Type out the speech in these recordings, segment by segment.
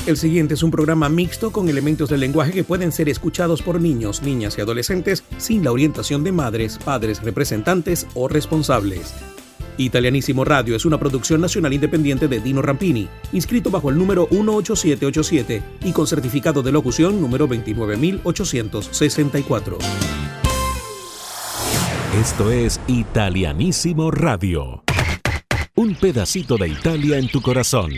El siguiente es un programa mixto con elementos del lenguaje que pueden ser escuchados por niños, niñas y adolescentes sin la orientación de madres, padres, representantes o responsables. Italianísimo Radio es una producción nacional independiente de Dino Rampini, inscrito bajo el número 18787 y con certificado de locución número 29864. Esto es Italianísimo Radio. Un pedacito de Italia en tu corazón.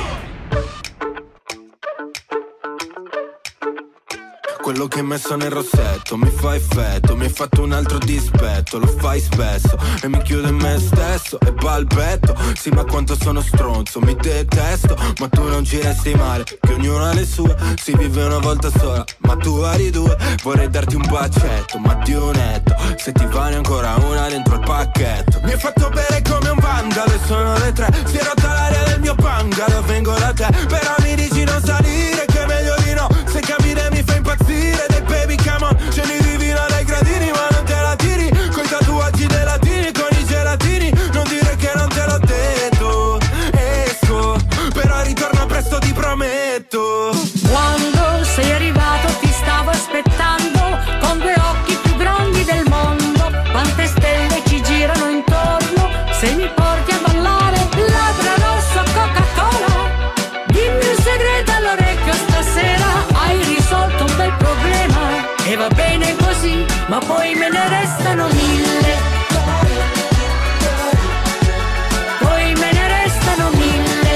Quello che hai messo nel rossetto mi fa effetto, mi hai fatto un altro dispetto, lo fai spesso e mi chiudo in me stesso e balbetto. Sì, ma quanto sono stronzo, mi detesto, ma tu non ci resti male, che ognuno ha le sue, si vive una volta sola, ma tu hai due. Vorrei darti un bacetto, ma di un etto, se ti va ne ancora una dentro il pacchetto. Mi hai fatto bere come un vandalo e sono le 3, si è rotta l'aria del mio bungalow, vengo da te, però mi dici non salire, che è meglio di no, se capire mi fa impazzire. Dei baby come on, scegli di vino dai gradini, ma non te la tiri, coi tatuaggi dei latini, con i gelatini, non dire che non te l'ho detto. Esco, però ritorno presto, ti prometto. Quando sei arrivato ti stavo aspettando, con due occhi più grandi del mondo, quante stelle ci girano intorno, se mi porti a ballare, labbra rosso, Coca-Cola, dimmi un segreto all'orecchio stasera, hai risolto un bel problema e va bene così, ma poi me ne restano 1000. Poi me ne restano 1000.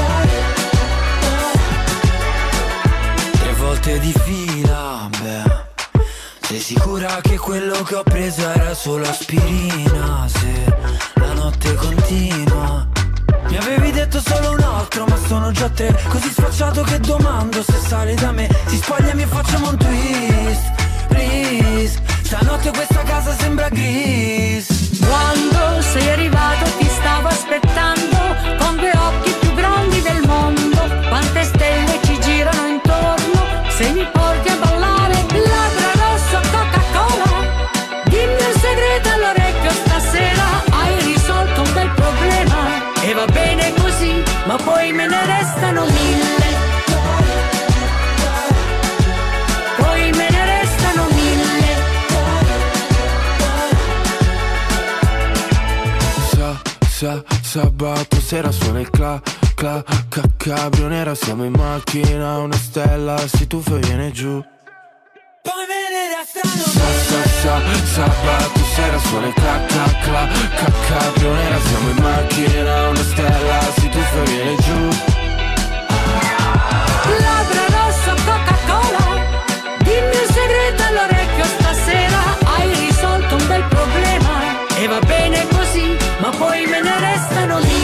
3 volte di fila, beh. Sei sicura che quello che ho preso era solo aspirina? Se la notte continua. Mi avevi detto solo un altro, ma sono già 3. Così sfacciato che domando se sali da me. Si spogliami e facciamo un twist, please. Stanotte questa casa sembra gris. Quando sei arrivato ti stavo aspettando, con due occhi più grandi del mondo, quante stelle ci girano intorno, se mi porti a ballare, labbra rosso, Coca-Cola, dimmi un segreto all'orecchio stasera, hai risolto un bel problema e va bene così, ma poi me ne restano 1000. Poi me ne restano 1000. Sabato sera suona il cabrio nera, siamo in macchina, una stella si tuffa e viene giù. Poi me ne restano 1000. Sabato sera suona il cabrio nera, siamo in macchina, una stella si tuffa e viene giù. Labbra rosso, Coca-Cola, dimmi un segreto all'orecchio stasera, hai risolto un bel problema e va bene così, ma poi me ne restano 1000.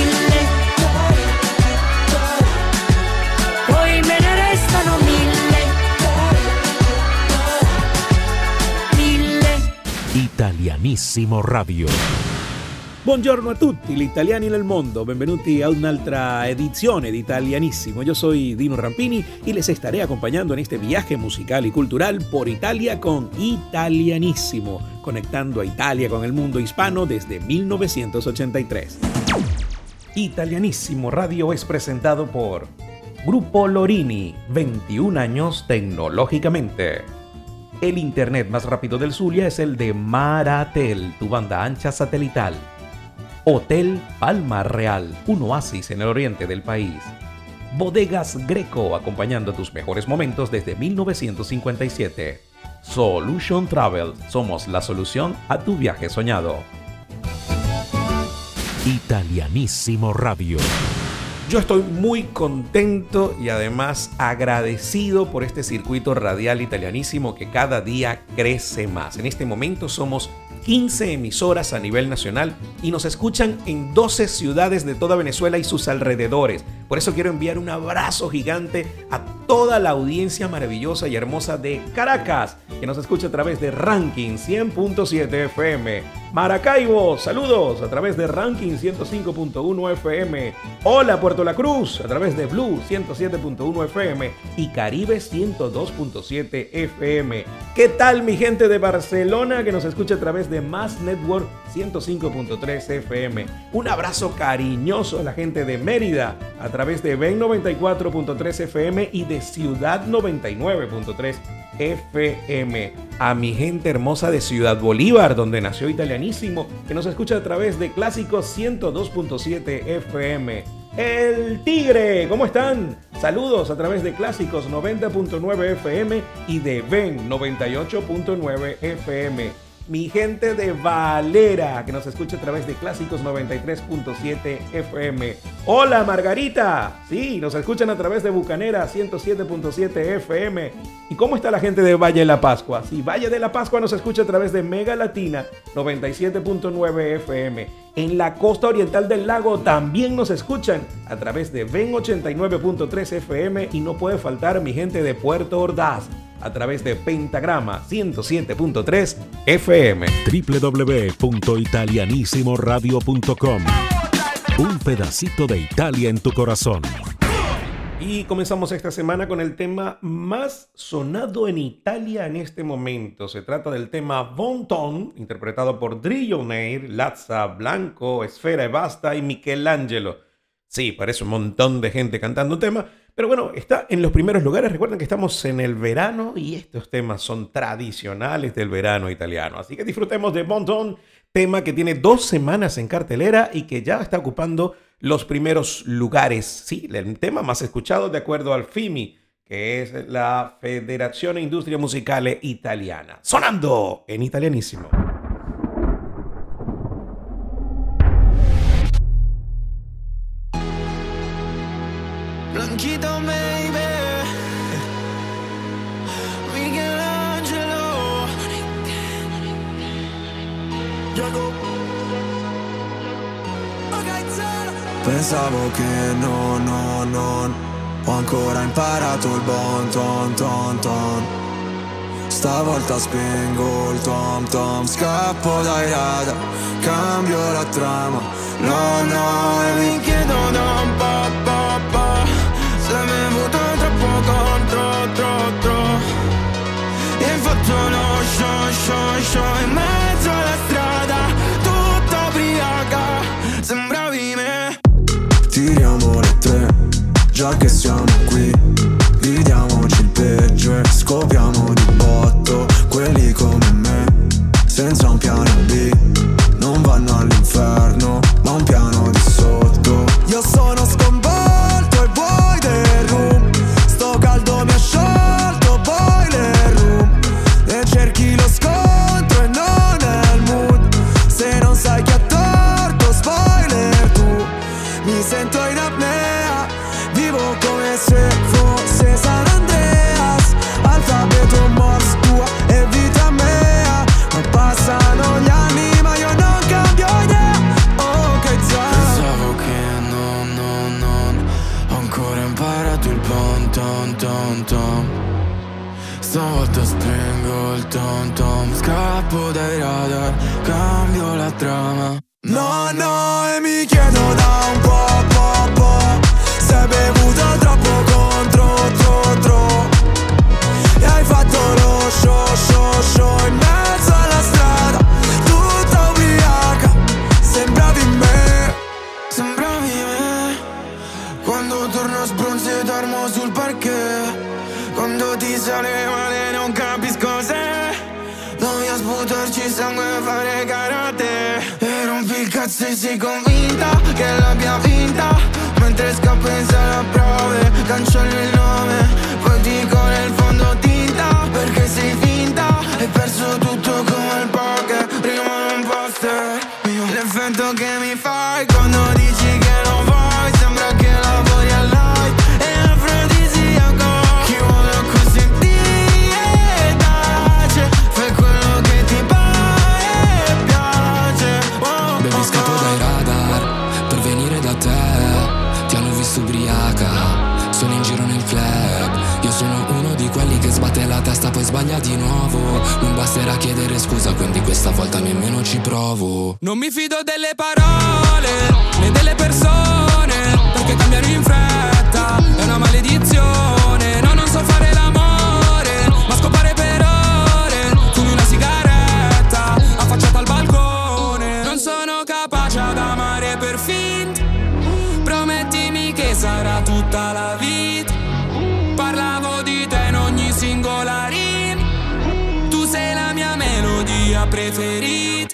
Poi me ne restano 1000. Italianissimo Radio. Buongiorno a tutti gli italiani nel mondo, benvenuti a un'altra edizione di Italianissimo. Yo soy Dino Rampini y les estaré acompañando en este viaje musical y cultural por Italia con Italianissimo, conectando a Italia con el mundo hispano desde 1983. Italianissimo Radio es presentado por Grupo Lorini, 21 años tecnológicamente. El internet más rápido del Zulia es el de Maratel, tu banda ancha satelital. Hotel Palma Real, un oasis en el oriente del país. Bodegas Greco, acompañando tus mejores momentos desde 1957. Solution Travel, somos la solución a tu viaje soñado. Italianissimo Radio. Yo estoy muy contento y además agradecido por este circuito radial italianísimo que cada día crece más. En este momento somos 15 emisoras a nivel nacional y nos escuchan en 12 ciudades de toda Venezuela y sus alrededores. Por eso quiero enviar un abrazo gigante a toda la audiencia maravillosa y hermosa de Caracas, que nos escucha a través de Ranking 100.7 FM. Maracaibo, saludos a través de Ranking 105.1 FM. Hola Puerto La Cruz, a través de Blue 107.1 FM y Caribe 102.7 FM. ¿Qué tal mi gente de Barcelona que nos escucha a través de Más Network 105.3 FM? Un abrazo cariñoso a la gente de Mérida a través de Ben 94.3 FM y de Ciudad 99.3 FM. A mi gente hermosa de Ciudad Bolívar, donde nació Italianísimo, que nos escucha a través de Clásicos 102.7 FM. El Tigre, ¿cómo están? Saludos a través de Clásicos 90.9 FM y de Ben 98.9 FM. Mi gente de Valera, que nos escucha a través de Clásicos 93.7 FM. Hola Margarita, sí, nos escuchan a través de Bucanera 107.7 FM. ¿Y cómo está la gente de Valle de la Pascua? Sí, Valle de la Pascua nos escucha a través de Mega Latina 97.9 FM. En la costa oriental del lago también nos escuchan a través de Ben 89.3 FM. Y no puede faltar mi gente de Puerto Ordaz a través de Pentagrama 107.3 FM. www.italianissimoradio.com. Un pedacito de Italia en tu corazón. Y comenzamos esta semana con el tema más sonado en Italia en este momento. Se trata del tema Bon Ton, interpretado por Drillionaire, Lazza, Blanco, Esfera e Basta y Michelangelo. Sí, parece un montón de gente cantando un tema, pero bueno, está en los primeros lugares. Recuerden que estamos en el verano y estos temas son tradicionales del verano italiano. Así que disfrutemos de Bon Ton, tema que tiene 2 semanas en cartelera y que ya está ocupando los primeros lugares. Sí, el tema más escuchado de acuerdo al FIMI, que es la Federazione Industria Musicale Italiana. Sonando en Italianísimo. Blanquito, baby, Michelangelo, Jacob. Pensavo che non ho ancora imparato il bon ton ton ton. Stavolta spengo il tom tom, scappo dai radar, cambio la trama. No, e mi chiedo da un po', se mi è avuto troppo contro. E hai fatto lo show in mezzo alla strada, tutta ubriaca, sembravi me. Tiriamo le 3, già che siamo qui, vediamoci il peggio e scopriamo di botto. Quelli come me, senza un piano B, non vanno all'inferno, ma un piano di sotto. Io sono sconvolto e vuoi del room, sto caldo mi ha sciolto boiler room. E cerchi lo scontro e non è il mood, se non sai chi ha torto spoiler tu. Mi sento in apnea, vivo come se fosse San Andreas, alfabeto Morse tua e vita mea. Ma passano gli anni ma io non cambio idea. Oh che già pensavo che non ho ancora imparato il bon ton ton ton. Stavolta spengo il tom tom, scappo dai radar, cambio la trama. No, e mi chiedo da un po', se hai bevuto troppo contro. E hai fatto lo show in mezzo alla strada, tutta ubriaca, sembravi me. Quando torno sbronzo e dormo sul parquet, quando ti sale male non capisco se voglio sputarci sangue e fare karate. E rompi il cazzo e sei convinta che l'abbia vinta, mentre scappo in sala prove, cancello il nome, poi dico nel fondo tinta, perché sei finta, hai perso tutto come il poker, prima un poster. L'effetto che mi fai quando dici che non vuoi, sembra che lavori al light, è afrodisiaco. Chi vuole così tace, fai quello che ti pare e piace. Baby, scappo dai radar per venire da te, ti hanno visto ubriaca, la testa poi sbaglia di nuovo. Non basterà chiedere scusa, quindi questa volta nemmeno ci provo. Non mi fido delle parole né delle persone, perché cambiano in fretta, è una maledizione. No, non so fare l'amore, ma scopare per ore. Fumi una sigaretta, affacciata al balcone. Non sono capace ad amare per finta, promettimi che sarà tutta la vita. Parlavo di te in ogni singola rima, tu sei la mia melodia preferita.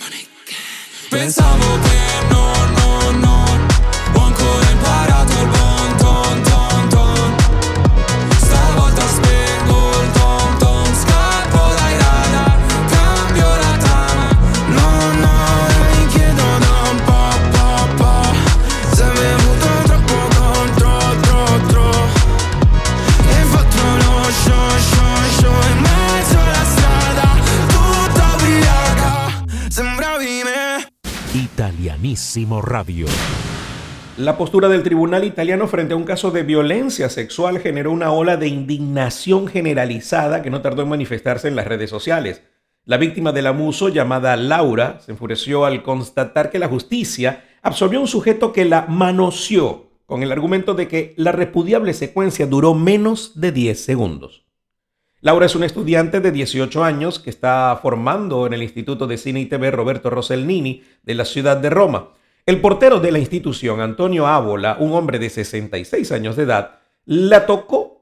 Pensavo che no, ho ancora imparato il bon ton ton ton. Stavolta spengo il ton ton, scappo dai radar, cambio la trama. No, mi chiedo da un po', se mi hai avuto troppo troppo. E fatto lo show in mezzo alla strada, tutta ubriaca, sembravi me. Italianísimo Radio. La postura del tribunal italiano frente a un caso de violencia sexual generó una ola de indignación generalizada que no tardó en manifestarse en las redes sociales. La víctima del abuso, llamada Laura, se enfureció al constatar que la justicia absolvió a un sujeto que la manoseó con el argumento de que la repudiable secuencia duró menos de 10 segundos. Laura es una estudiante de 18 años que está formando en el Instituto de Cine y TV Roberto Rossellini de la ciudad de Roma. El portero de la institución, Antonio Ábola, un hombre de 66 años de edad, la tocó,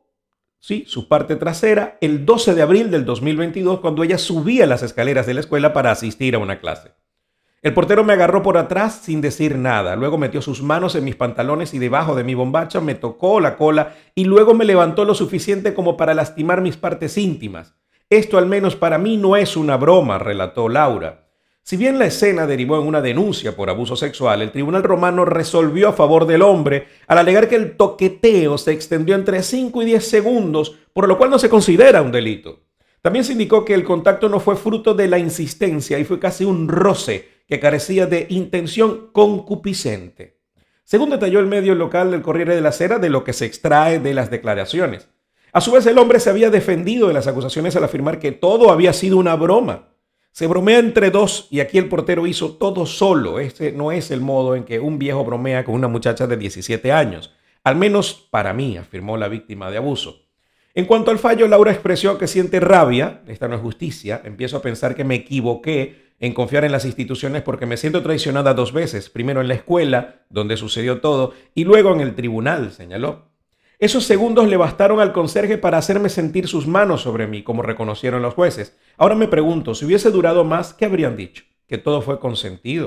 su parte trasera, el 12 de abril del 2022 cuando ella subía las escaleras de la escuela para asistir a una clase. El portero me agarró por atrás sin decir nada, luego metió sus manos en mis pantalones y debajo de mi bombacha, me tocó la cola y luego me levantó lo suficiente como para lastimar mis partes íntimas. Esto al menos para mí no es una broma, relató Laura. Si bien la escena derivó en una denuncia por abuso sexual, el tribunal romano resolvió a favor del hombre al alegar que el toqueteo se extendió entre 5 y 10 segundos, por lo cual no se considera un delito. También se indicó que el contacto no fue fruto de la insistencia y fue casi un roce que carecía de intención concupiscente. Según detalló el medio local del Corriere della Sera, de lo que se extrae de las declaraciones. A su vez, el hombre se había defendido de las acusaciones al afirmar que todo había sido una broma. Se bromea entre dos y aquí el portero hizo todo solo. Este no es el modo en que un viejo bromea con una muchacha de 17 años. Al menos para mí, afirmó la víctima de abuso. En cuanto al fallo, Laura expresó que siente rabia. Esta no es justicia. Empiezo a pensar que me equivoqué en confiar en las instituciones porque me siento traicionada 2 veces. Primero en la escuela, donde sucedió todo, y luego en el tribunal, señaló. Esos segundos le bastaron al conserje para hacerme sentir sus manos sobre mí, como reconocieron los jueces. Ahora me pregunto, si hubiese durado más, ¿qué habrían dicho? Que todo fue consentido.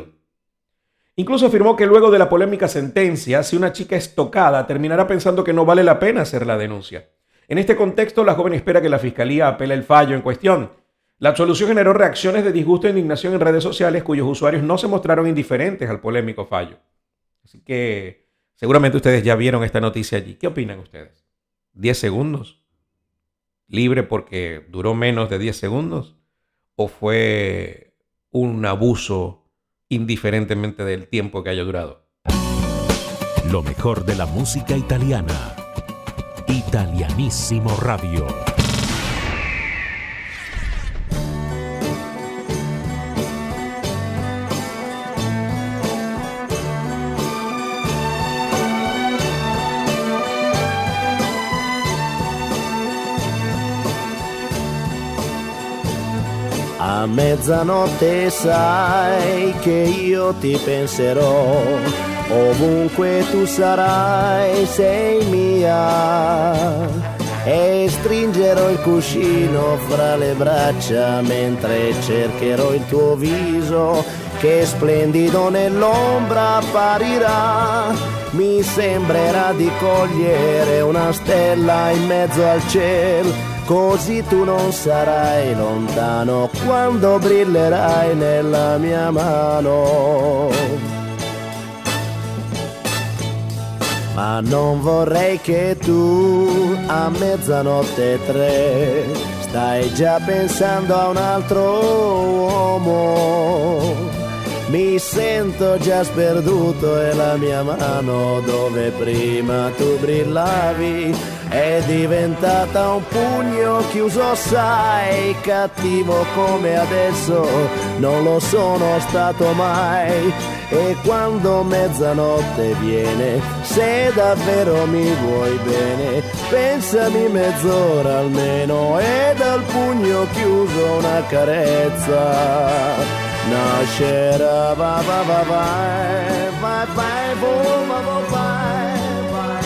Incluso afirmó que luego de la polémica sentencia, si una chica es tocada, terminará pensando que no vale la pena hacer la denuncia. En este contexto, la joven espera que la fiscalía apele el fallo en cuestión. La absolución generó reacciones de disgusto e indignación en redes sociales cuyos usuarios no se mostraron indiferentes al polémico fallo. Así que seguramente ustedes ya vieron esta noticia allí. ¿Qué opinan ustedes? ¿10 segundos? ¿Libre porque duró menos de 10 segundos? ¿O fue un abuso indiferentemente del tiempo que haya durado? Lo mejor de la música italiana. Italianísimo Radio. A mezzanotte sai che io ti penserò, ovunque tu sarai sei mia, e stringerò il cuscino fra le braccia mentre cercherò il tuo viso che splendido nell'ombra apparirà. Mi sembrerà di cogliere una stella in mezzo al cielo, così tu non sarai lontano quando brillerai nella mia mano. Ma non vorrei che tu a 2:03 stai già pensando a un altro uomo. Mi sento già sperduto e la mia mano dove prima tu brillavi è diventata un pugno chiuso, sai, cattivo come adesso non lo sono stato mai. E quando mezzanotte viene, se davvero mi vuoi bene, pensami mezz'ora almeno e dal pugno chiuso una carezza nascerà. Va va va vai, vai vai, va va vai, vai.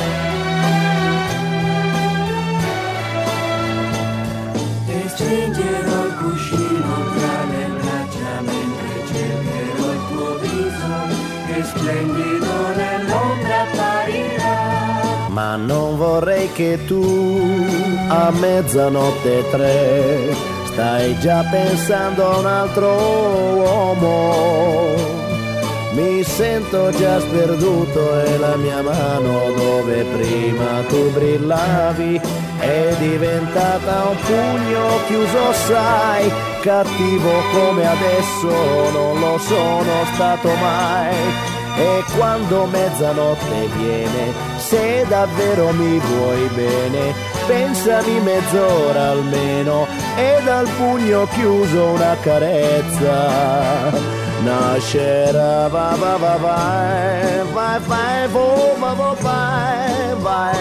E stringerò il cuscino tra le braccia mentre cercherò il tuo viso che splendido nell'ombra apparirà. Ma non vorrei che tu a mezzanotte 3 stai già pensando a un altro uomo. Mi sento già sperduto e la mia mano dove prima tu brillavi è diventata un pugno chiuso, sai, cattivo come adesso non lo sono stato mai. E quando mezzanotte viene, se davvero mi vuoi bene, pensami mezz'ora almeno e dal pugno chiuso una carezza nascerà. Va va va vai, vai vai, vo va va vai, vai.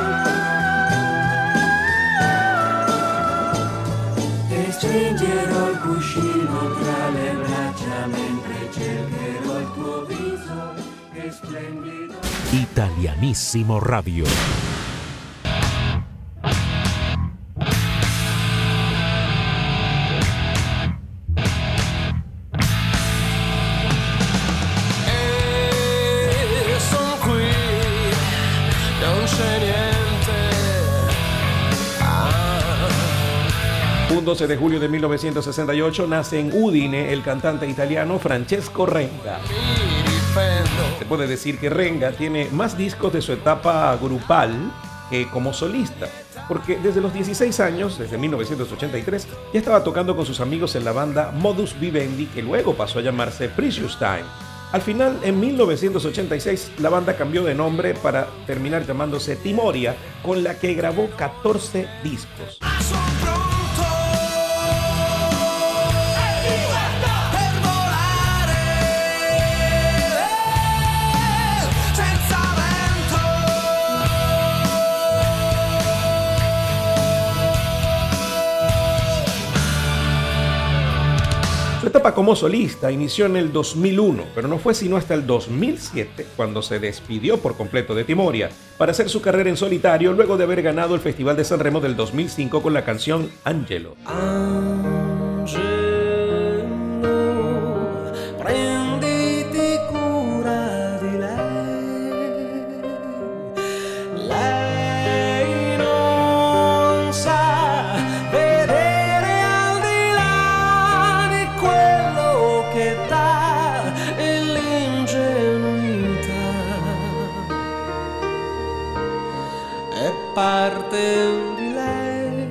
E stringerò il cuscino tra le braccia mentre cercherò il tuo viso che splendido. Italianissimo Radio. Un 12 de julio de 1968 nace en Udine el cantante italiano Francesco Renga. Se puede decir que Renga tiene más discos de su etapa grupal que como solista, porque desde los 16 años, desde 1983, ya estaba tocando con sus amigos en la banda Modus Vivendi, que luego pasó a llamarse Precious Time. Al final, en 1986, la banda cambió de nombre para terminar llamándose Timoria, con la que grabó 14 discos. Su etapa como solista inició en el 2001, pero no fue sino hasta el 2007 cuando se despidió por completo de Timoria para hacer su carrera en solitario luego de haber ganado el Festival de Sanremo del 2005 con la canción Angelo. Prenditi cura di lei, lei non sa vedere al di là di quello che dà l'ingenuità, è parte di lei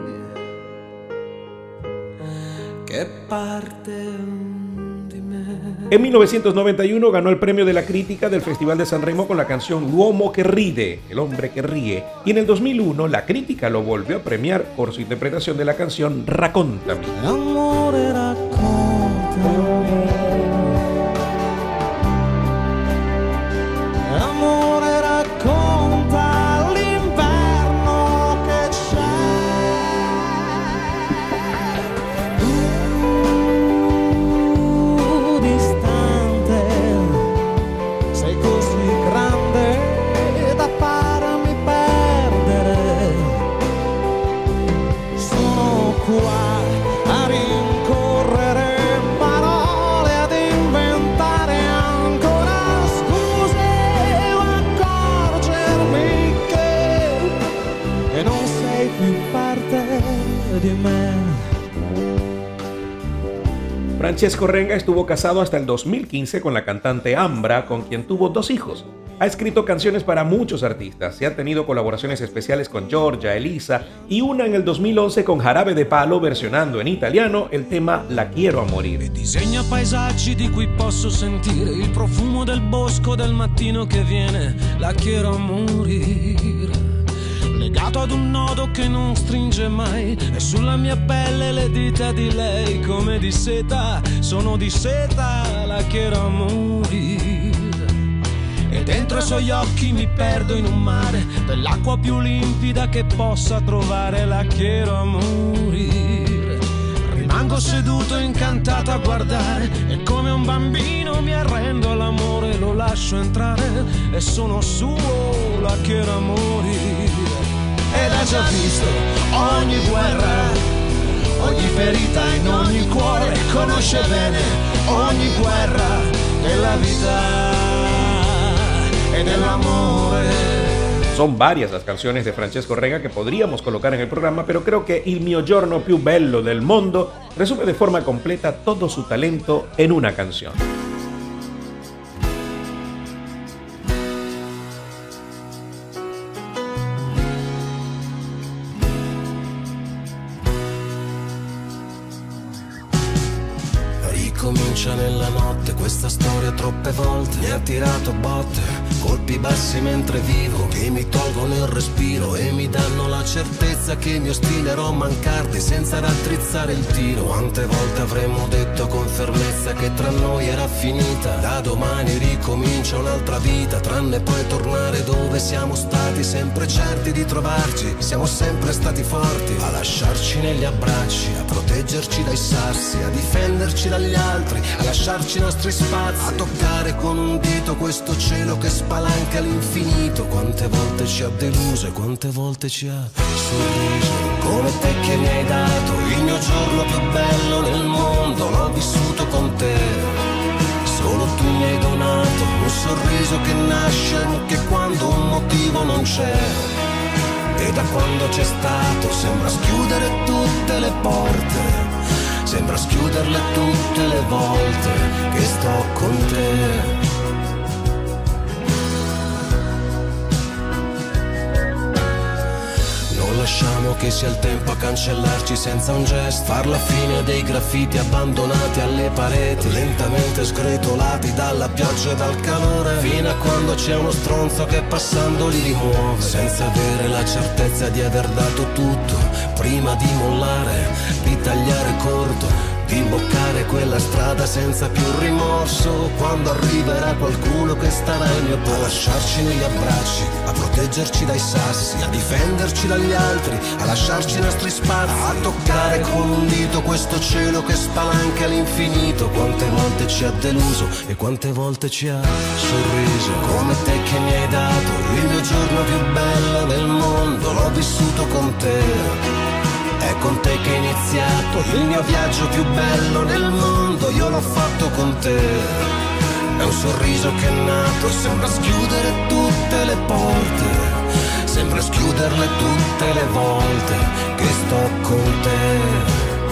che parte. En 1991 ganó el premio de la crítica del Festival de Sanremo con la canción L'uomo che ride, el hombre que ríe, y en el 2001 la crítica lo volvió a premiar por su interpretación de la canción Raccontami. Amore, raccontami. Amore, racconta l'inverno che c'è. Distante, sei così grande da farmi perdere. Sono qua a rincorrere parole, ad inventare ancora scuse o accorgermi che non sei più parte di me. Francesco Renga estuvo casado hasta el 2015 con la cantante Ambra, con quien tuvo 2 hijos. Ha escrito canciones para muchos artistas y ha tenido colaboraciones especiales con Giorgia, Elisa y una en el 2011 con Jarabe de Palo versionando en italiano el tema La quiero a morir. E disegna paesaggi di cui posso sentire il profumo del bosco del mattino che viene. La quiero a morir. Legata ad un nodo che non stringe mai, e sulla mia pelle le dita di lei come di seta, sono di seta, la quiero morir. E dentro ai suoi occhi mi perdo in un mare dell'acqua più limpida che possa trovare, la quiero morir. Rimango seduto incantato a guardare e come un bambino mi arrendo all'amore, lo lascio entrare e sono suo, la quiero morir. Ed ha già visto ogni guerra, ogni ferita in ogni cuore, conosce bene ogni guerra della vita e dell'amore. Son varias las canciones de Francesco Rega que podríamos colocar en el programa, pero creo que Il mio giorno più bello del mondo resume de forma completa todo su talento en una canción. Ricomincia nella notte questa storia troppe volte, mi ha tirato botte, colpi bassi mentre vivo, che mi tolgono il respiro e mi danno la certezza che mi ostinerò a mancarti senza raddrizzare il tiro. Quante volte avremmo detto con fermezza che tra noi era finita, da domani ricomincia un'altra vita, tranne poi tornare dove siamo stati, sempre certi di trovarci, siamo sempre stati forti, a lasciarci negli abbracci, a proteggerci dai sassi, a difenderci dagli altri, a lasciarci i nostri spazi, a toccare con un dito questo cielo che spalanca all'infinito. Quante volte ci ha deluso e quante volte ci ha sorriso, come te che mi hai dato il mio giorno più bello nel mondo, l'ho vissuto con te, solo tu mi hai donato un sorriso che nasce anche quando un motivo non c'è, e da quando c'è stato sembra schiudere tutte le porte, sembra schiuderle tutte le volte che sto con te. Non lasciamo che sia il tempo a cancellarci senza un gesto, far la fine dei graffiti abbandonati alle pareti, lentamente sgretolati dalla pioggia e dal calore, fino a quando c'è uno stronzo che passando li rimuove, senza avere la certezza di aver dato tutto, prima di mollare, di tagliare corto, di imboccare quella strada senza più rimorso, quando arriverà qualcuno che starà al mio posto, a lasciarci negli abbracci, a proteggerci dai sassi, a difenderci dagli altri, a lasciarci i nostri spazi, a toccare con un dito questo cielo che spalanca all'infinito. Quante volte ci ha deluso e quante volte ci ha sorriso, come te che mi hai dato il mio giorno più bello del mondo, l'ho vissuto con te, è con te che è iniziato il mio viaggio più bello nel mondo, io l'ho fatto con te, è un sorriso che è nato, sembra schiudere tutte le porte, sembra schiuderle tutte le volte che sto con te.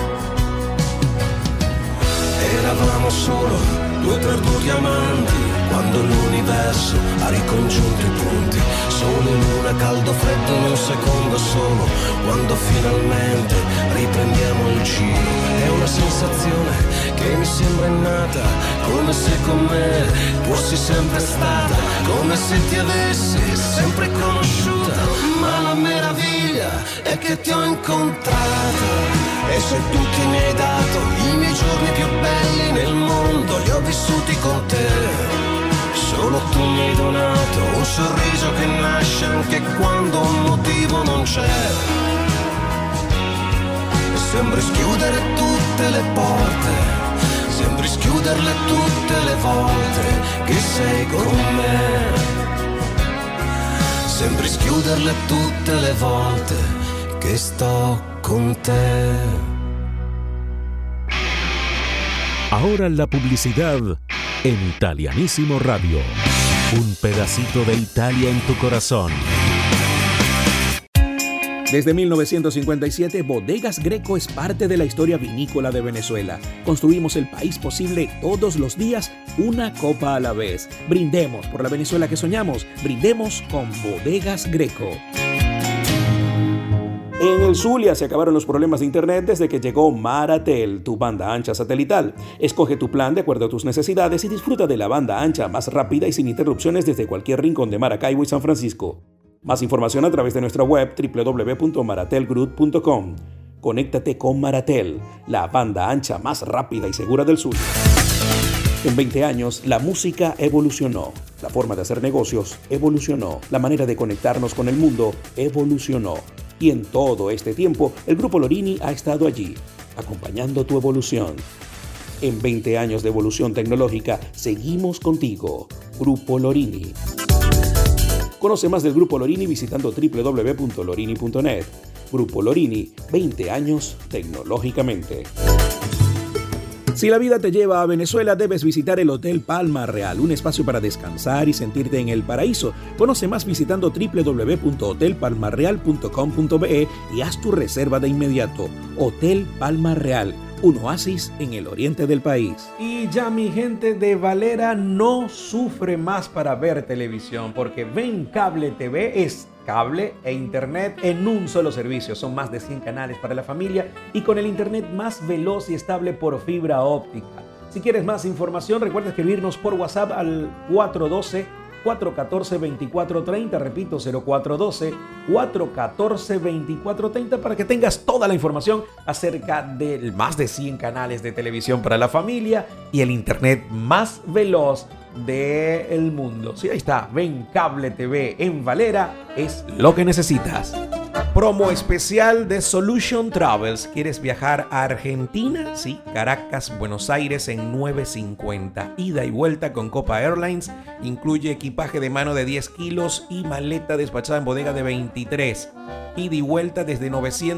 Eravamo solo due perduti amanti, quando l'universo ha ricongiunto i punti, sole, luna, caldo, freddo in un secondo solo, quando finalmente riprendiamo il giro. È una sensazione che mi sembra innata, come se con me fossi sempre stata, come se ti avessi sempre conosciuta, ma la meraviglia è che ti ho incontrata, e sei tu che mi hai dato i miei giorni più belli nel mondo, li ho vissuti con te, solo tu mi hai donato un sorriso che nasce anche quando un motivo non c'è, e sembri schiudere tutte le porte, sembri schiuderle tutte le volte che sei con me, sembri schiuderle tutte le volte che sto con te. Ahora la publicidad en Italianísimo Radio. Un pedacito de Italia en tu corazón. Desde 1957, Bodegas Greco es parte de la historia vinícola de Venezuela. Construimos el país posible todos los días, una copa a la vez. Brindemos por la Venezuela que soñamos. Brindemos con Bodegas Greco. En el Zulia se acabaron los problemas de internet desde que llegó Maratel, tu banda ancha satelital. Escoge tu plan de acuerdo a tus necesidades y disfruta de la banda ancha más rápida y sin interrupciones desde cualquier rincón de Maracaibo y San Francisco. Más información a través de nuestra web www.maratelgroup.com. Conéctate con Maratel, la banda ancha más rápida y segura del sur. En 20 años, la música evolucionó, la forma de hacer negocios evolucionó, la manera de conectarnos con el mundo evolucionó. Y en todo este tiempo, el Grupo Lorini ha estado allí, acompañando tu evolución. En 20 años de evolución tecnológica, seguimos contigo. Grupo Lorini. Conoce más del Grupo Lorini visitando www.lorini.net. Grupo Lorini, 20 años tecnológicamente. Si la vida te lleva a Venezuela, debes visitar el Hotel Palma Real, un espacio para descansar y sentirte en el paraíso. Conoce más visitando www.hotelpalmarreal.com.be y haz tu reserva de inmediato. Hotel Palma Real, un oasis en el oriente del país. Y ya mi gente de Valera no sufre más para ver televisión, porque Ven Cable TV es cable e internet en un solo servicio. Son más de 100 canales para la familia y con el internet más veloz y estable por fibra óptica. Si quieres más información, recuerda escribirnos por WhatsApp al 412-414-2430. Repito, 0412-414-2430 para que tengas toda la información acerca de más de 100 canales de televisión para la familia y el internet más veloz del mundo. Sí, ahí está, Ven Cable TV en Valera, es lo que necesitas. Promo especial de Solution Travels. ¿Quieres viajar a Argentina? Sí, Caracas, Buenos Aires en 9.50. Ida y vuelta con Copa Airlines. Incluye equipaje de mano de 10 kilos y maleta despachada en bodega de 23. Ida y vuelta desde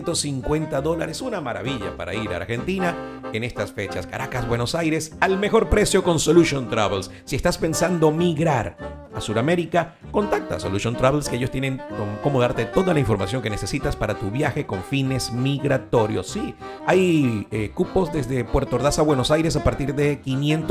$950. Una maravilla para ir a Argentina en estas fechas. Caracas, Buenos Aires, al mejor precio con Solution Travels. Si estás pensando migrar a Sudamérica, contacta a Solution Travels, que ellos tienen cómo darte toda la información que necesitas para tu viaje con fines migratorios. Sí, hay cupos desde Puerto Ordaz a Buenos Aires a partir de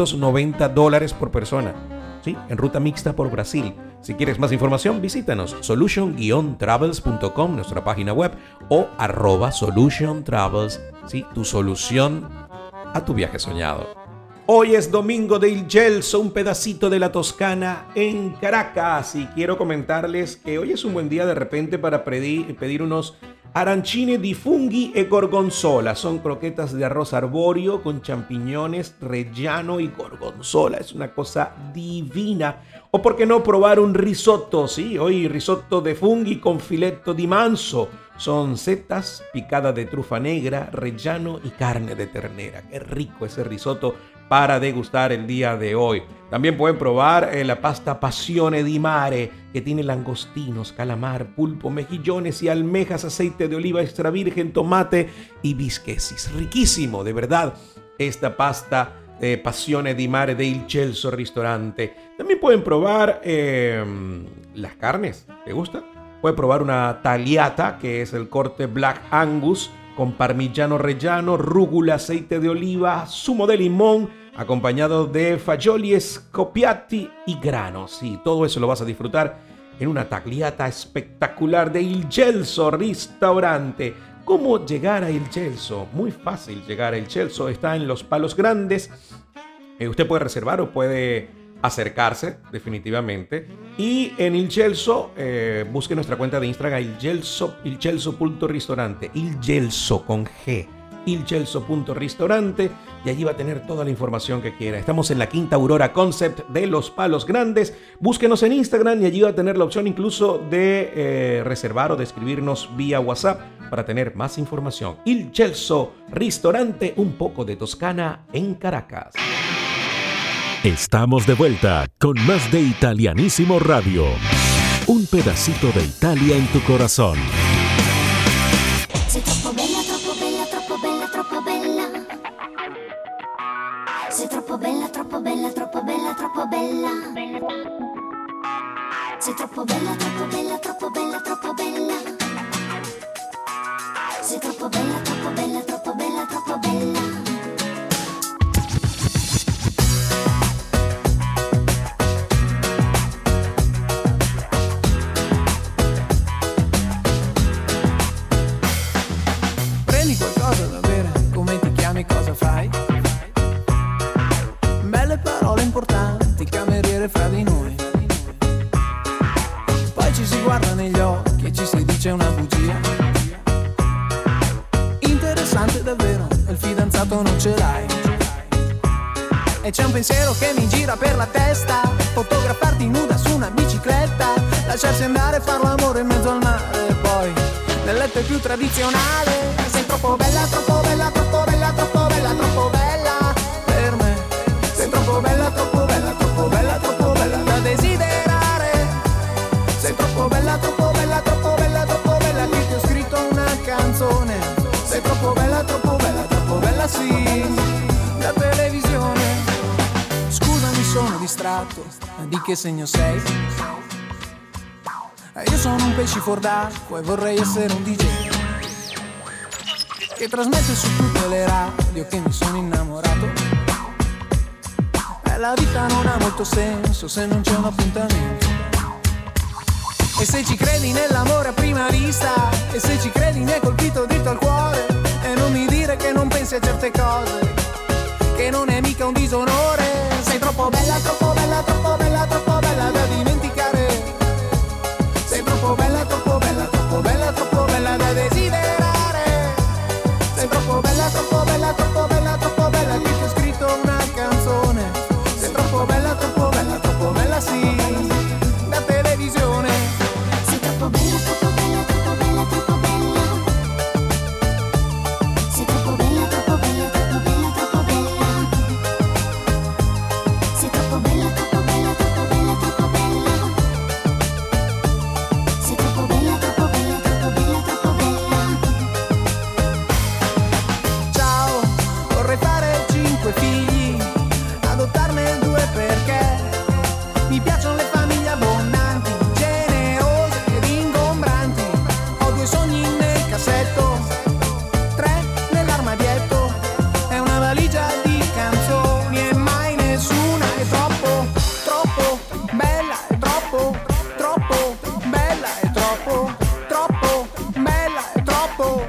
$590 por persona. Sí, en ruta mixta por Brasil. Si quieres más información, visítanos solution-travels.com, nuestra página web, o @solution-travels, sí, tu solución a tu viaje soñado. Hoy es domingo de Il Gelso, un pedacito de la Toscana en Caracas, y quiero comentarles que hoy es un buen día de repente para pedir unos arancine di funghi e gorgonzola. Son croquetas de arroz arbóreo con champiñones, rellano y gorgonzola. Es una cosa divina. O por qué no probar un risotto, sí, hoy risotto de funghi con filetto di manzo. Son setas, picada de trufa negra, rellano y carne de ternera. Qué rico ese risotto para degustar el día de hoy. También pueden probar la pasta passione di mare, que tiene langostinos, calamar, pulpo, mejillones y almejas, aceite de oliva extra virgen, tomate y bisquesis. Riquísimo, de verdad, esta pasta passione di mare de Il Gelso Ristorante. También pueden probar las carnes. ¿Te gusta? Pueden probar una tagliata, que es el corte Black Angus, con parmigiano reggiano, rúgula, aceite de oliva, zumo de limón, acompañado de fagioli scoppiati y granos. Sí, todo eso lo vas a disfrutar en una tagliata espectacular de Il Gelso Ristorante. ¿Cómo llegar a Il Gelso? Muy fácil llegar a Il Gelso. Está en Los Palos Grandes. Usted puede reservar o puede acercarse, definitivamente. Y en Il Gelso, busque nuestra cuenta de Instagram, ilgelso.ristorante. Il Gelso con G. ilgelso.ristorante, y allí va a tener toda la información que quiera. Estamos en la Quinta Aurora Concept de Los Palos Grandes. Búsquenos en Instagram y allí va a tener la opción incluso de reservar o de escribirnos vía WhatsApp para tener más información. Il Gelso Ristorante, un poco de Toscana en Caracas. Estamos de vuelta con más de Italianísimo Radio. Un pedacito de Italia en tu corazón. Sei troppo bella, troppo bella, troppo bella, troppo bella. Sei troppo bella, troppo bella, troppo bella, troppo bella. Sei troppo bella, troppo bella, troppo bella, troppo bella. Sei troppo bella, troppo bella, troppo bella, troppo bella. Cosa fai? Belle parole importanti, cameriere fra di noi. Poi ci si guarda negli occhi c'è una bugia. Interessante davvero, il fidanzato non ce l'hai. E c'è un pensiero che mi gira per la testa: fotografarti nuda su una bicicletta, lasciarsi andare e far l'amore in mezzo al mare. E poi nel letto è più tradizionale. Sei troppo bella, troppo bella, troppo bella, troppo bella, troppo bella per me. Sei troppo bella, troppo bella, troppo bella, troppo bella da desiderare. Sei troppo bella, troppo bella, troppo bella, troppo bella, che ti ho scritto una canzone. Sei troppo bella, troppo bella, sì, da televisione. Scusami, sono distratto, ma di che segno sei? Io sono un pesce fuor d'acqua e vorrei essere un DJ che trasmette su tutte le radio che mi sono innamorato. La vita non ha molto senso se non c'è un appuntamento. E se ci credi nell'amore a prima vista, e se ci credi mi hai colpito dritto al cuore. E non mi dire che non pensi a certe cose, che non è mica un disonore. Sei troppo bella, troppo bella, troppo bella, troppo bella da dimenticare. Sei troppo bella, troppo bella, troppo bella, troppo bella da desiderare. Sei troppo bella, troppo bella, troppo bella, troppo bella, che ti ho scritto una canzone. Sei troppo bella, troppo bella, sì, da televisione. Sei troppo bella, troppo bella, troppo bella, troppo bella. Sei troppo bella, troppo bella, troppo bella, troppo bella. Sei troppo bella, troppo bella, troppo bella, troppo bella. Sei troppo bella, troppo bella, troppo bella, troppo bella. Ciao, vorrei fare 5 figli, adottarne 2 perché mi piacciono le famiglie abbondanti, generose ed ingombranti. Ho 2 sogni nel cassetto, 3 nell'armadietto, è una valigia di canzoni e mai nessuna è troppo, troppo bella, è troppo, troppo bella, è troppo, troppo bella, è troppo.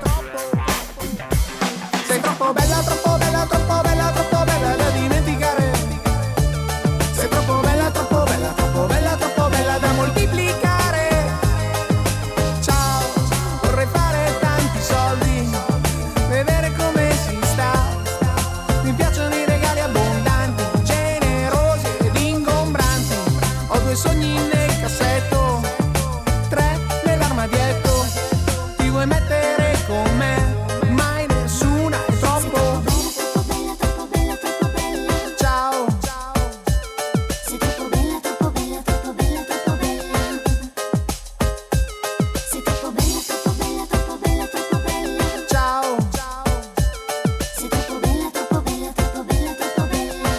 Sei troppo bella, troppo bella, troppo bella, troppo bella da dimenticare. Sei troppo bella, troppo bella, troppo bella, troppo bella da moltiplicare. Ciao, vorrei fare tanti soldi, vedere come si sta. Mi piacciono i regali abbondanti, generosi ed ingombranti. Ho 2 sogni nel cassetto, 3 nell'armadietto. Ti vuoi mettere con me? Mai nessuna è troppo. Ciao. Sei troppo bella, troppo bella, troppo bella, troppo bella. Sei troppo bella, troppo bella, troppo bella, troppo bella. Ciao. Sei troppo bella, troppo bella, troppo bella, troppo bella.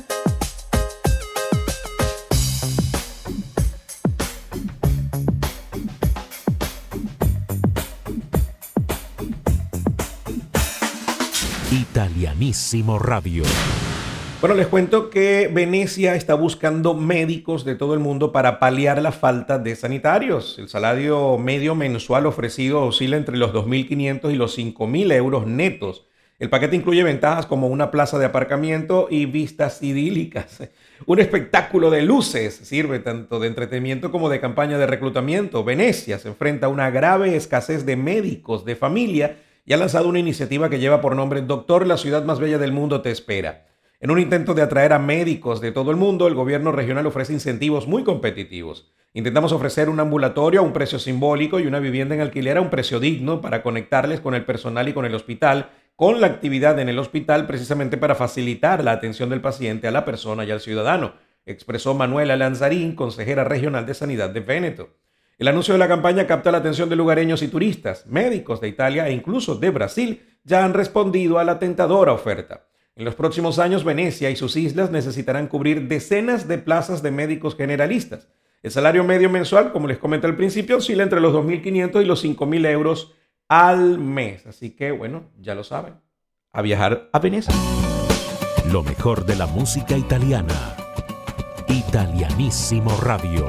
Italianissimo Radio. Bueno, les cuento que Venecia está buscando médicos de todo el mundo para paliar la falta de sanitarios. El salario medio mensual ofrecido oscila entre los 2.500 y los 5.000 euros netos. El paquete incluye ventajas como una plaza de aparcamiento y vistas idílicas. Un espectáculo de luces sirve tanto de entretenimiento como de campaña de reclutamiento. Venecia se enfrenta a una grave escasez de médicos de familia y ha lanzado una iniciativa que lleva por nombre Doctor, la ciudad más bella del mundo te espera. En un intento de atraer a médicos de todo el mundo, el gobierno regional ofrece incentivos muy competitivos. Intentamos ofrecer un ambulatorio a un precio simbólico y una vivienda en alquiler a un precio digno para conectarles con el personal y con el hospital, con la actividad en el hospital precisamente para facilitar la atención del paciente a la persona y al ciudadano, expresó Manuela Lanzarín, consejera regional de Sanidad de Véneto. El anuncio de la campaña capta la atención de lugareños y turistas. Médicos de Italia e incluso de Brasil ya han respondido a la tentadora oferta. En los próximos años, Venecia y sus islas necesitarán cubrir decenas de plazas de médicos generalistas. El salario medio mensual, como les comenté al principio, oscila entre los 2.500 y los 5.000 euros al mes. Así que, bueno, ya lo saben. A viajar a Venecia. Lo mejor de la música italiana. Italianissimo Radio.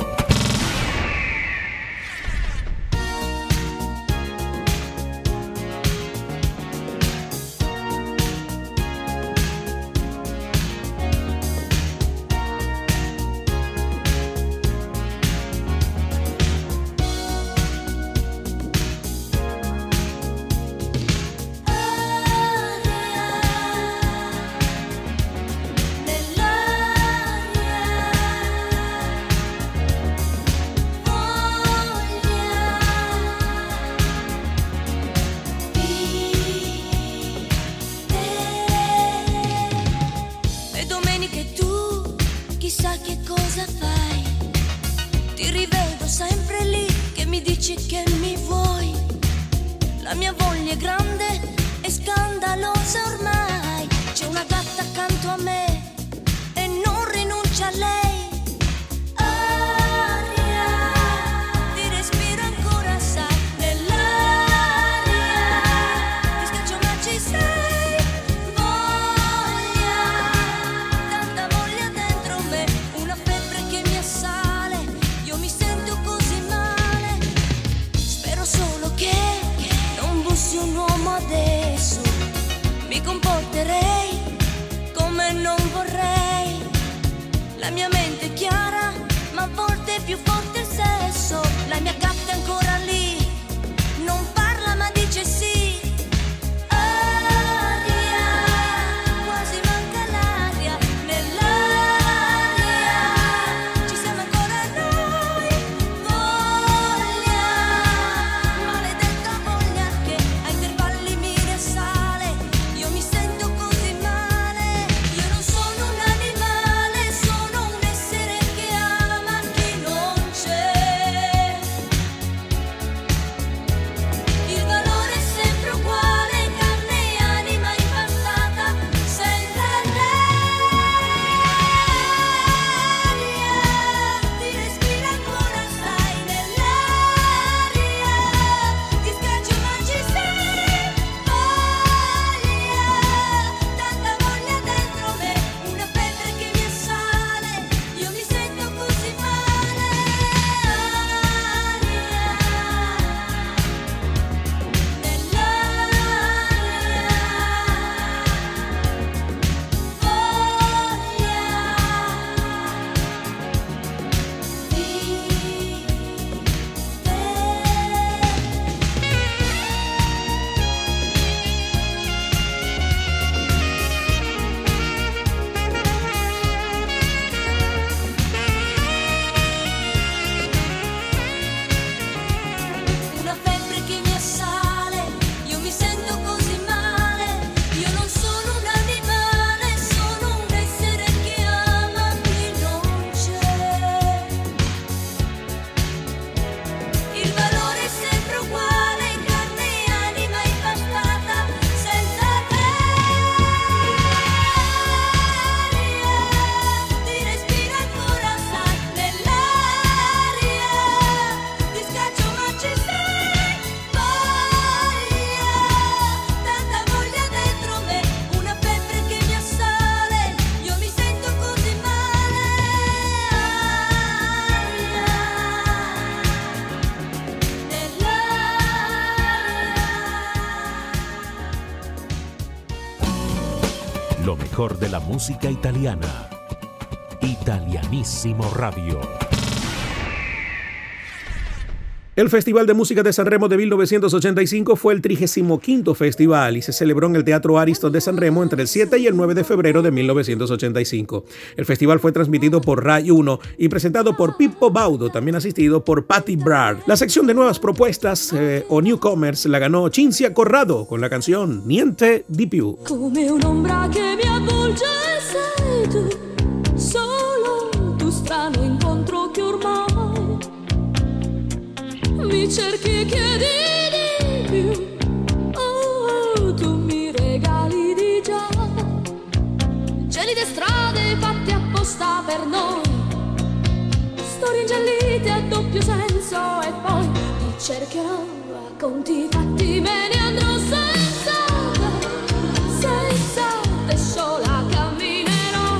La mia voglia è grande e scandalosa ormai. C'è una gatta accanto a me e non rinuncia a lei. Un uomo adesso mi comporterei come non vorrei. La mia mente è chiara, ma a volte è più forte il sesso. La mia gatta è ancora lì, non parla ma dice sì. Aria, quasi manca l'aria nell'aria. Ci siamo ancora noi, voglia, maledetta voglia che a intervalli mi risale. Io mi sento così male. Io non sono un animale, sono un essere che ama chi non c'è. Il valore è sempre uguale, carne e anima impastata, senza l'aria. Ti respira ancora, stai nell'aria. Ti scaccio ma ci sei, voglia, tanta voglia dentro me, una febbre che mi assale, io mi sento così male. Una febbre che mi assale, io mi sento così male. Io non sono un animale, sono un essere che ama chi non c'è. Il valore è sempre uguale, carne e anima impastata, senza l'aria. Ti respira ancora, stai nell'aria. Ti scaccio ma ci sei, voglia, tanta voglia dentro me, una febbre che mi assale, io mi sento così male. Lo mejor de la música italiana. Italianísimo Radio. El Festival de Música de Sanremo de 1985 fue el 35º festival y se celebró en el Teatro Ariston de Sanremo entre el 7 y el 9 de febrero de 1985. El festival fue transmitido por Rai 1 y presentado por Pippo Baudo, también asistido por Patti Brard. La sección de nuevas propuestas o newcomers la ganó Cinzia Corrado con la canción Niente di più. Come un'ombra che mi avvolge sei tu, solo tu strano incontro che ormai mi cerchi e chiedi di più. Oh, tu mi regali di già gelide strade fatte apposta per noi, storie ingiallite a doppio senso e poi ti cercherò a conti fatti, me ne andrò senza te sola camminerò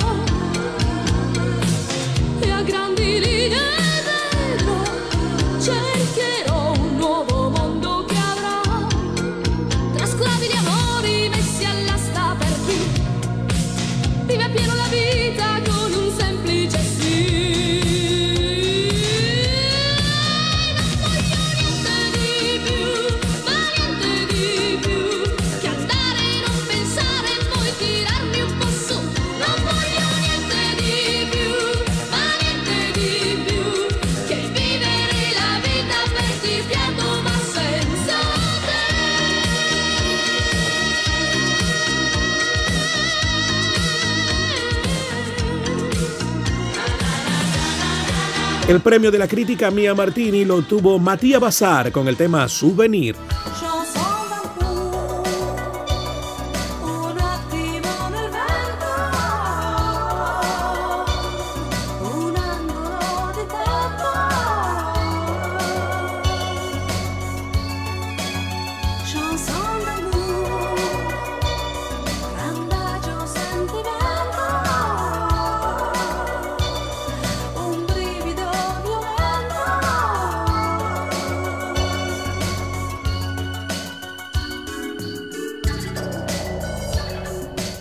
e a grandi linee vedrò, cercherò un nuovo mondo che avrà tra sclavi di amori messi all'asta per chi vive appieno la vita con un semplice sì. Non voglio niente di più, ma niente di più che andare e non pensare e poi tirarmi un po' su. Non voglio niente di più, ma niente di più che vivere la vita per ti fiato ma senza te. El premio de la crítica Mia Martini lo obtuvo Mattia Bazar con el tema Souvenir. Chanson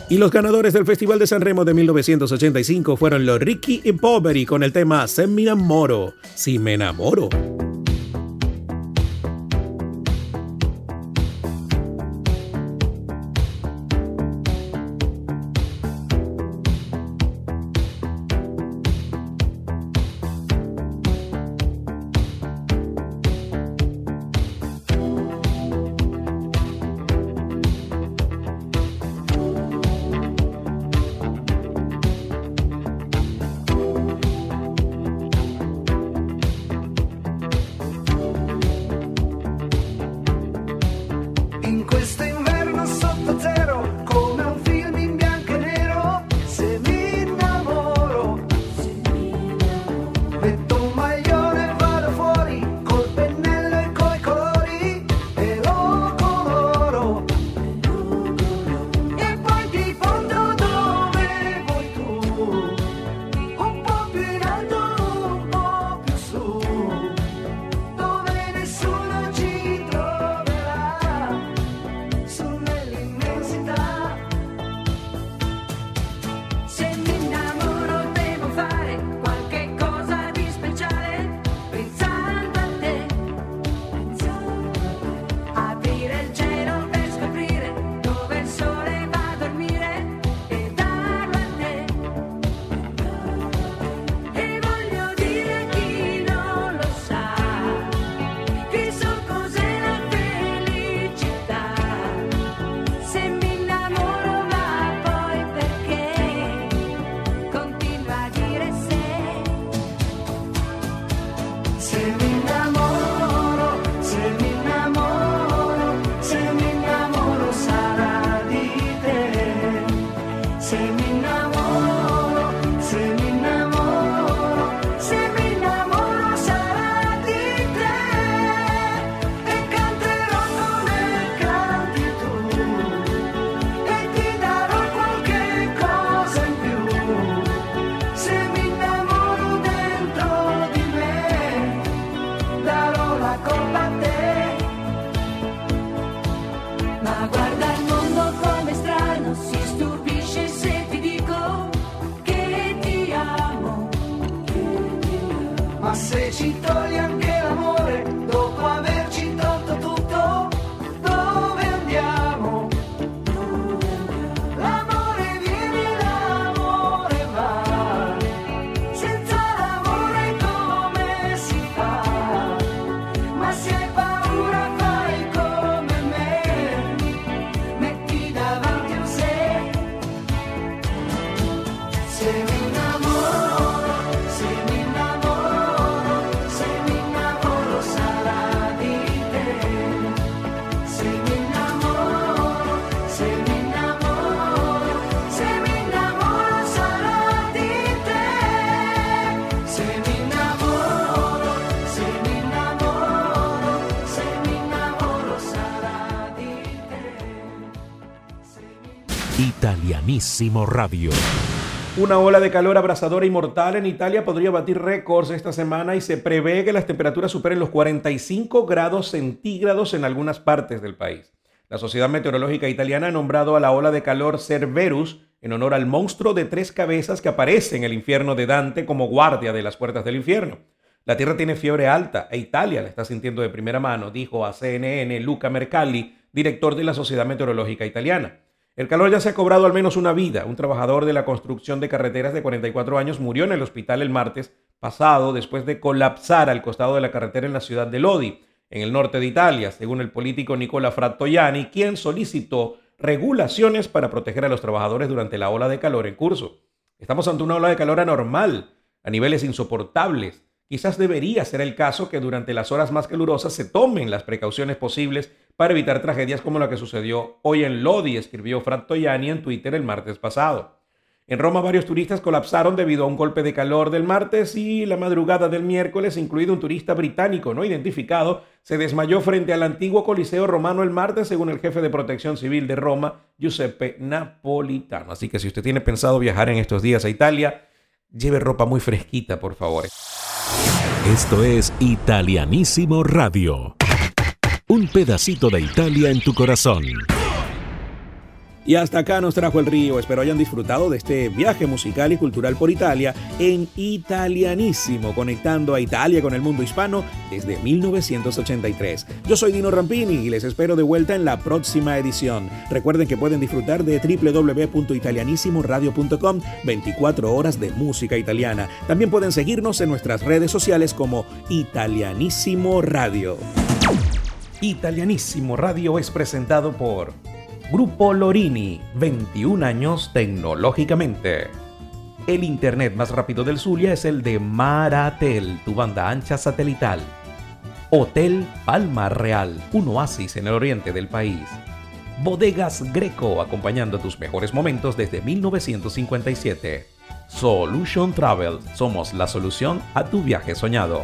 Y los ganadores del Festival de San Remo de 1985 fueron los Ricky y Poveri con el tema Se me enamoro, si me enamoro. Italianísimo Radio. Una ola de calor abrasadora y mortal en Italia podría batir récords esta semana y se prevé que las temperaturas superen los 45 grados centígrados en algunas partes del país. La Sociedad Meteorológica Italiana ha nombrado a la ola de calor Cerberus en honor al monstruo de 3 cabezas que aparece en el infierno de Dante como guardia de las puertas del infierno. La Tierra tiene fiebre alta e Italia la está sintiendo de primera mano, dijo a CNN Luca Mercalli, director de la Sociedad Meteorológica Italiana. El calor ya se ha cobrado al menos una vida. Un trabajador de la construcción de carreteras de 44 años murió en el hospital el martes pasado después de colapsar al costado de la carretera en la ciudad de Lodi, en el norte de Italia, según el político Nicola Frattoiani, quien solicitó regulaciones para proteger a los trabajadores durante la ola de calor en curso. Estamos ante una ola de calor anormal, a niveles insoportables. Quizás debería ser el caso que durante las horas más calurosas se tomen las precauciones posibles para evitar tragedias como la que sucedió hoy en Lodi, escribió Frattoiani en Twitter el martes pasado. En Roma varios turistas colapsaron debido a un golpe de calor del martes y la madrugada del miércoles, incluido un turista británico no identificado, se desmayó frente al antiguo Coliseo romano el martes, según el jefe de Protección Civil de Roma, Giuseppe Napolitano. Así que si usted tiene pensado viajar en estos días a Italia, lleve ropa muy fresquita, por favor. Esto es Italianísimo Radio. Un pedacito de Italia en tu corazón. Y hasta acá nos trajo el río. Espero hayan disfrutado de este viaje musical y cultural por Italia en Italianísimo, conectando a Italia con el mundo hispano desde 1983. Yo soy Dino Rampini y les espero de vuelta en la próxima edición. Recuerden que pueden disfrutar de www.italianissimoradio.com 24 horas de música italiana. También pueden seguirnos en nuestras redes sociales como Italianísimo Radio. Italianísimo Radio es presentado por Grupo Lorini, 21 años tecnológicamente. El internet más rápido del Zulia es el de Maratel, tu banda ancha satelital. Hotel Palma Real, un oasis en el oriente del país. Bodegas Greco, acompañando tus mejores momentos desde 1957. Solution Travel, somos la solución a tu viaje soñado.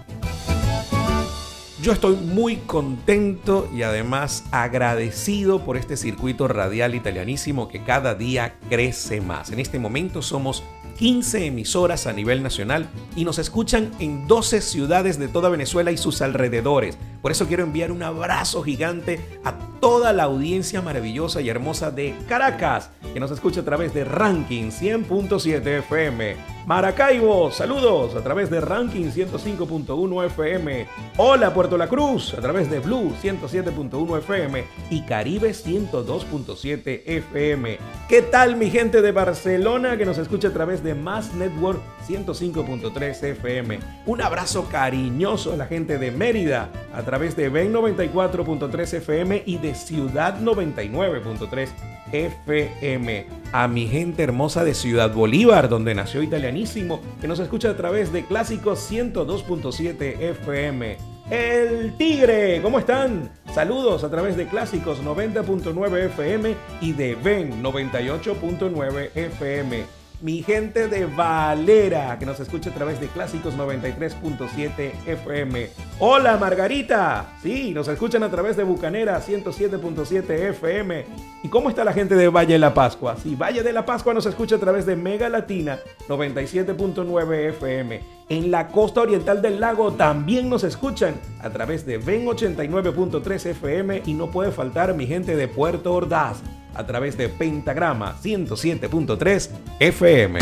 Yo estoy muy contento y además agradecido por este circuito radial italianísimo que cada día crece más. En este momento somos 15 emisoras a nivel nacional y nos escuchan en 12 ciudades de toda Venezuela y sus alrededores. Por eso quiero enviar un abrazo gigante a toda la audiencia maravillosa y hermosa de Caracas, que nos escucha a través de Ranking 100.7 FM. Maracaibo, saludos a través de Ranking 105.1 FM. Hola Puerto La Cruz, a través de Blue 107.1 FM y Caribe 102.7 FM. ¿Qué tal mi gente de Barcelona que nos escucha a través de Mass Network 105.3 FM? Un abrazo cariñoso a la gente de Mérida a través de Ben 94.3 FM y de Ciudad 99.3 FM. A mi gente hermosa de Ciudad Bolívar, donde nació Italianísimo, que nos escucha a través de Clásicos 102.7 FM. El Tigre, ¿cómo están? Saludos a través de Clásicos 90.9 FM y de Ben 98.9 FM. Mi gente de Valera, que nos escucha a través de Clásicos 93.7 FM. Hola Margarita, sí, nos escuchan a través de Bucanera 107.7 FM. ¿Y cómo está la gente de Valle de la Pascua? Sí, Valle de la Pascua nos escucha a través de Mega Latina 97.9 FM. En la costa oriental del lago también nos escuchan a través de Ben 89.3 FM. Y no puede faltar mi gente de Puerto Ordaz a través de Pentagrama 107.3 FM.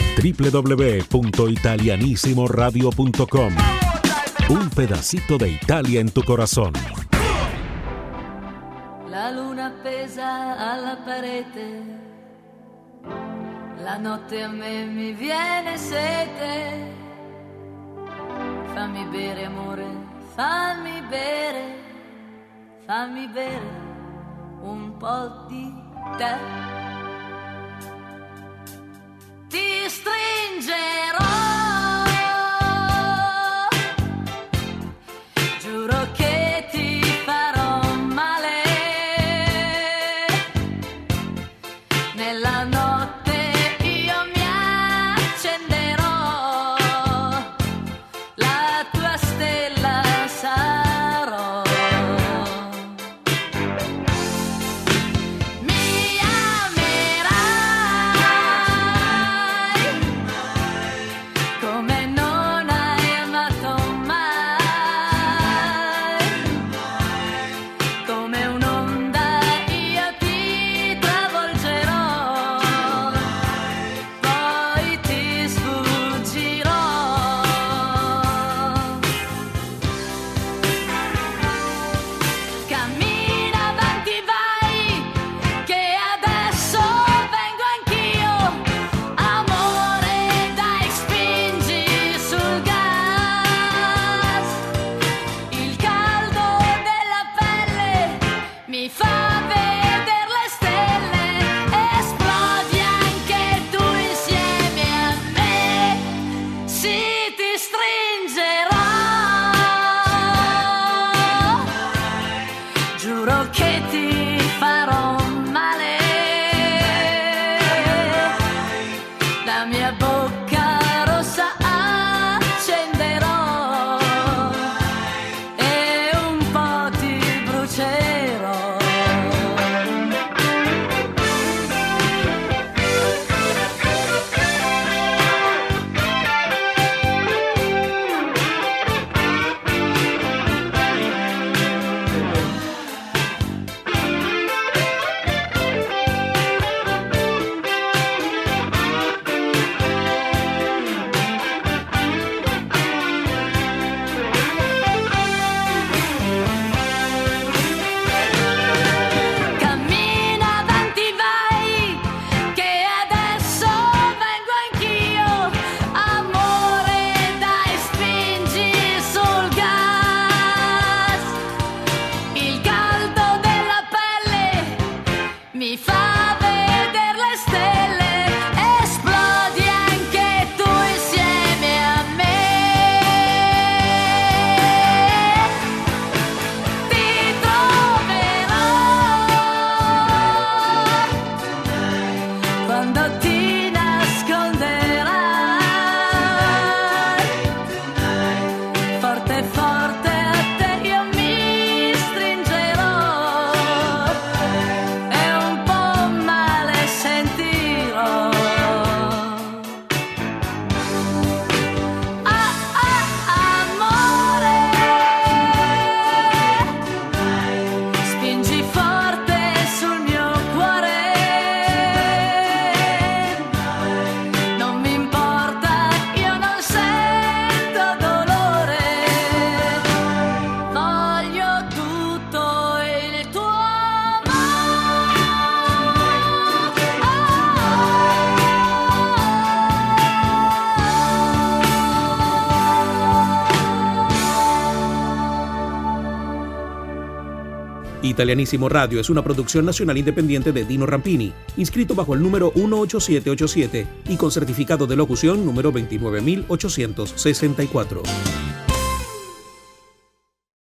www.italianissimoradio.com. Un pedacito de Italia en tu corazón. La luna appesa alla parete, la notte a me mi viene sete. Fammi bere amore, fammi bere un po' di te. Ti stringerò, giuro che ti farò male. Nella notte io mi accenderò, la tua stella sarò. Mi amerai come non hai amato mai, come un'onda io ti travolgerò, poi ti sfuggirò. Cammina avanti, vai, che adesso vengo anch'io. Amore, dai, spingi sul gas. Il caldo della pelle mi fa vedere le stelle. Esplodi anche tu insieme a me. Sì, ti stringerò, giuro che ti farò male. La mia bocca rossa accenderò e un po' ti brucerò. Italianísimo Radio es una producción nacional independiente de Dino Rampini, inscrito bajo el número 18787 y con certificado de locución número 29864.